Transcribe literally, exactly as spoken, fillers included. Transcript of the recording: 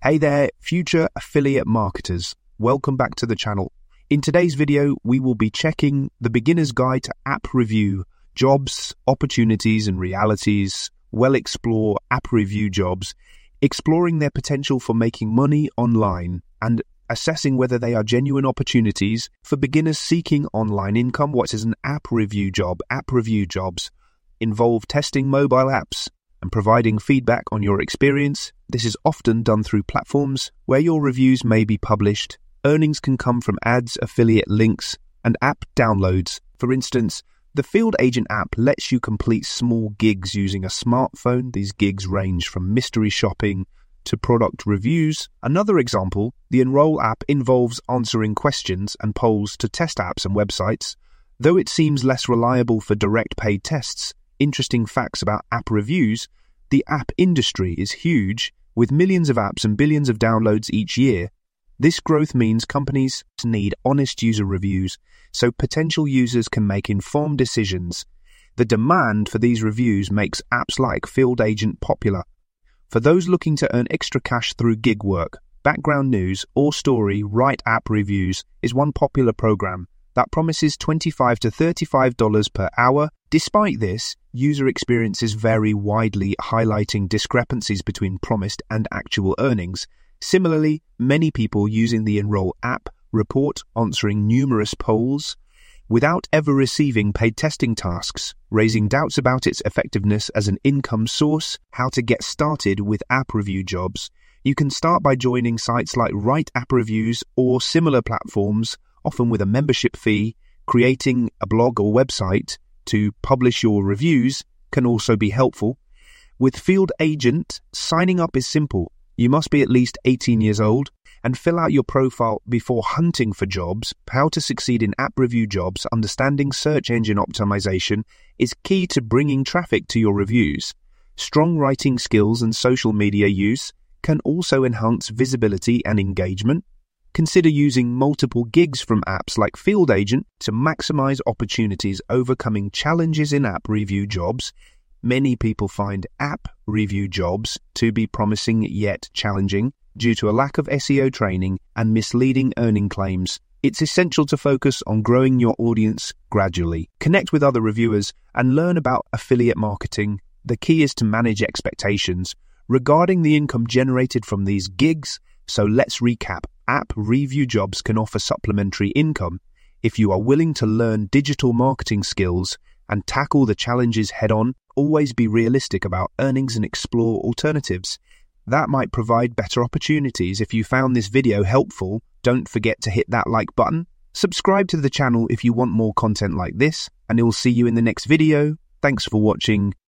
Hey there, future affiliate marketers. Welcome back to the channel. In today's video, we will be checking the beginner's guide to app review, jobs, opportunities and realities. We'll explore app review jobs, exploring their potential for making money online and assessing whether they are genuine opportunities for beginners seeking online income. What is an app review job? App review jobs involve testing mobile apps and providing feedback on your experience. This is often done through platforms where your reviews may be published. Earnings can come from ads, affiliate links, and app downloads. For instance, the Field Agent app lets you complete small gigs using a smartphone. These gigs range from mystery shopping to product reviews. Another example, the Enroll app involves answering questions and polls to test apps and websites. Though it seems less reliable for direct paid tests, interesting facts about app reviews: the app industry is huge, with millions of apps and billions of downloads each year. This growth means companies need honest user reviews so potential users can make informed decisions. The demand for these reviews makes apps like Field Agent popular. For those looking to earn extra cash through gig work, Background News or Story Write App Reviews is one popular program that promises twenty-five to thirty-five dollars per hour. Despite this, user experiences vary widely, highlighting discrepancies between promised and actual earnings. Similarly, many people using the Enroll app report answering numerous polls without ever receiving paid testing tasks, raising doubts about its effectiveness as an income source. How to get started with app review jobs? You can start by joining sites like Write App Reviews or similar platforms, often with a membership fee. Creating a blog or website to publish your reviews can also be helpful. With Field Agent, signing up is simple. You must be at least eighteen years old and fill out your profile before hunting for jobs. How to succeed in app review jobs? Understanding search engine optimization is key to bringing traffic to your reviews. Strong writing skills and social media use can also enhance visibility and engagement. Consider using multiple gigs from apps like Field Agent to maximize opportunities. Overcoming challenges in app review jobs. Many people find app review jobs to be promising yet challenging due to a lack of S E O training and misleading earning claims. It's essential to focus on growing your audience gradually. Connect with other reviewers and learn about affiliate marketing. The key is to manage expectations regarding the income generated from these gigs. So let's recap. App review jobs can offer supplementary income if you are willing to learn digital marketing skills and tackle the challenges head-on. Always be realistic about earnings and explore alternatives that might provide better opportunities. If you found this video helpful, don't forget to hit that like button. Subscribe to the channel if you want more content like this, and we'll see you in the next video. Thanks for watching.